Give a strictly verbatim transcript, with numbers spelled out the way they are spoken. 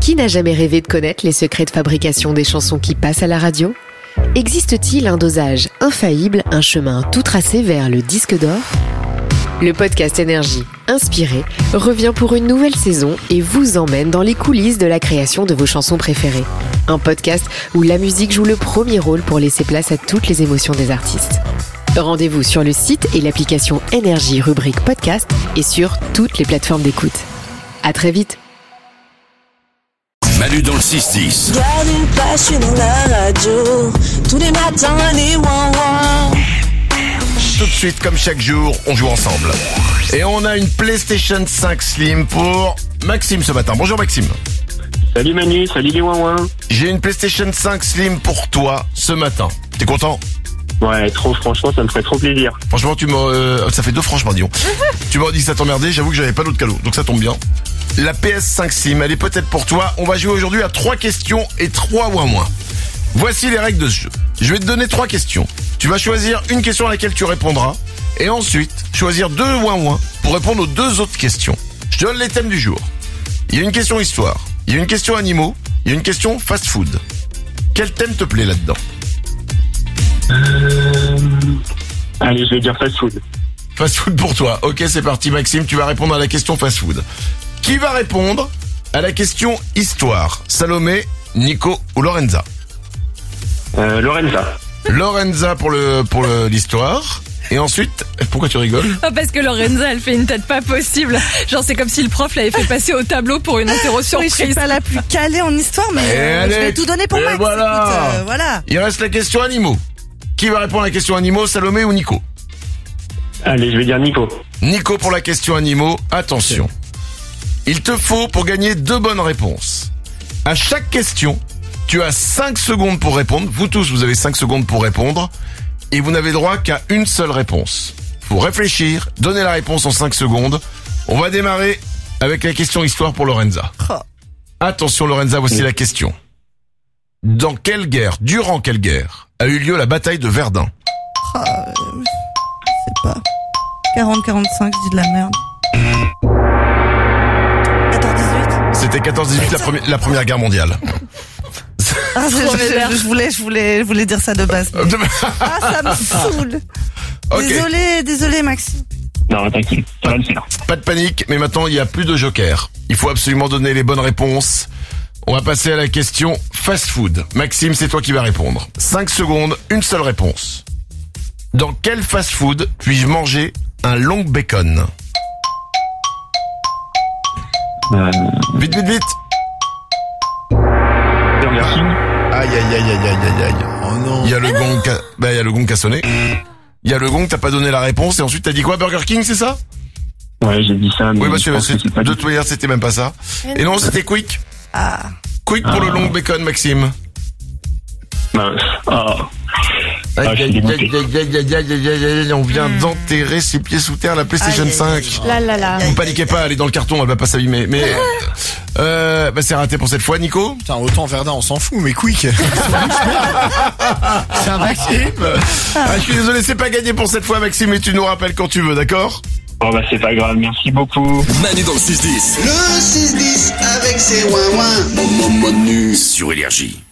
Qui n'a jamais rêvé de connaître les secrets de fabrication des chansons qui passent à la radio ? Existe-t-il un dosage infaillible, un chemin tout tracé vers le disque d'or ? Le podcast Énergie, inspiré, revient pour une nouvelle saison et vous emmène dans les coulisses de la création de vos chansons préférées. Un podcast où la musique joue le premier rôle pour laisser place à toutes les émotions des artistes. Rendez-vous sur le site et l'application Énergie rubrique podcast et sur toutes les plateformes d'écoute. À très vite. Manu dans le six dix. Garde une place, je suis dans la radio. Tous les matins, les ouin-ouin. Tout de suite, comme chaque jour, on joue ensemble. Et on a une PlayStation cinq Slim pour Maxime ce matin. Bonjour Maxime. Salut Manu, salut les ouin-ouin. J'ai une PlayStation cinq Slim pour toi ce matin. T'es content ? Ouais, trop, franchement, ça me ferait trop plaisir. Franchement, tu m'as... Euh, ça fait deux franchement, disons. Tu m'as dit que ça t'emmerdait, j'avoue que j'avais pas d'autre cadeau. Donc ça tombe bien. La P S cinq Slim, elle est peut-être pour toi. On va jouer aujourd'hui à trois questions et trois ouin-ouin. Voici les règles de ce jeu. Je vais te donner trois questions. Tu vas choisir une question à laquelle tu répondras. Et ensuite, choisir deux ouin-ouin pour répondre aux deux autres questions. Je te donne les thèmes du jour. Il y a une question histoire. Il y a une question animaux. Il y a une question fast-food. Quel thème te plaît là-dedans ? Euh... Allez, je vais dire fast-food. Fast-food pour toi. Ok, c'est parti Maxime, tu vas répondre à la question fast-food. Qui va répondre à la question histoire ? Salomé, Nico ou Lorenza ? Euh, Lorenza. Lorenza pour le pour le, l'histoire. Et ensuite, pourquoi tu rigoles ? Oh, parce que Lorenza, elle fait une tête pas possible. Genre, c'est comme si le prof l'avait fait passer au tableau pour une interro surprise. Oui, je suis pas la plus calée en histoire, mais euh, allez, je vais tout donner pour et Max. Voilà. Écoute, euh, voilà. Il reste la question animaux. Qui va répondre à la question animaux, Salomé ou Nico ? Allez, je vais dire Nico. Nico pour la question animaux. Attention. Il te faut, pour gagner deux bonnes réponses. À chaque question, tu as cinq secondes pour répondre. Vous tous, vous avez cinq secondes pour répondre. Et vous n'avez droit qu'à une seule réponse. Faut réfléchir, donner la réponse en cinq secondes. On va démarrer avec la question histoire pour Lorenza. Oh. Attention Lorenza, voici la question. Dans quelle guerre, durant quelle guerre, a eu lieu la bataille de Verdun ? Oh, euh, je sais pas. quarante quarante-cinq, je dis de la merde. quatorze dix-huit. C'était quatorze dix-huit, la, premi- la première guerre mondiale. Ah, je, je, je voulais, je voulais, je voulais dire ça de base. Ah, ça me saoule. Okay. Désolé, désolé, Maxime. Non, t'inquiète, ça va le faire. Pas de panique, mais maintenant il n'y a plus de joker. Il faut absolument donner les bonnes réponses. On va passer à la question fast-food. Maxime, c'est toi qui vas répondre. cinq secondes, une seule réponse. Dans quel fast-food puis-je manger un long bacon ? Euh... Vite, vite, vite. Burger King. Aïe, aïe, aïe, aïe, aïe, aïe, aïe. Oh non. Il y a le gong qui a... bah, il y a le gong qui a sonné. Il y a le gong, t'as pas donné la réponse et ensuite t'as dit quoi ? Burger King, c'est ça ? Ouais, j'ai dit ça, mais Oui, bah, je c'est, pense c'est, que c'est pas de du toute manière, c'était même pas ça. Et non, c'était Quick. Ah. Quick pour Ah. le long bacon, Maxime. Bah, ah. Ah, je suis dégoûté. Aïe, aïe, aïe, aïe, aïe, aïe, aïe, aïe, on vient d'enterrer ses pieds sous terre la PlayStation Aïe, aïe, cinq. Là, là, là. Vous paniquez pas, elle est dans le carton, elle va pas s'abîmer. Mais euh, bah c'est raté pour cette fois, Nico. Putain, autant Verdun, on s'en fout, mais quick. C'est un Maxime. Ah, je suis désolé, c'est pas gagné pour cette fois, Maxime, mais tu nous rappelles quand tu veux, d'accord ? Bon, bah, c'est pas grave, merci beaucoup. Manu dans le six dix. Le six dix avec ses ouin-ouin. Manu sur Énergie.